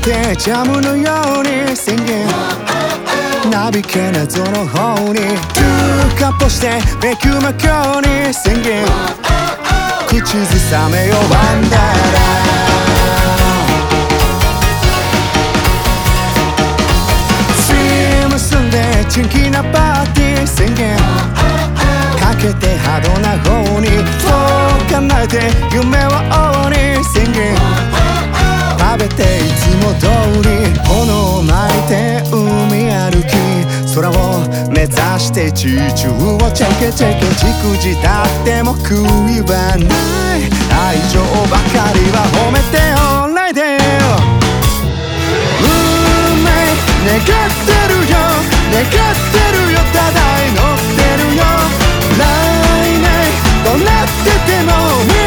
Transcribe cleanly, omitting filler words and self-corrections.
てジャムのように宣言なびけ謎の方に通過としてめくまこに宣言口ずさめよワンダーラスリム結んでチンキなパーティー宣言かけてハードな方にそう叶えて夢は王に宣言食べていつも通り炎を巻いて海歩き空を目指して地中をチェケチェケじくじたっても悔いはない愛情ばかりは褒めておないで運命願ってるよ願ってるよただ祈ってるよ来年どうなってても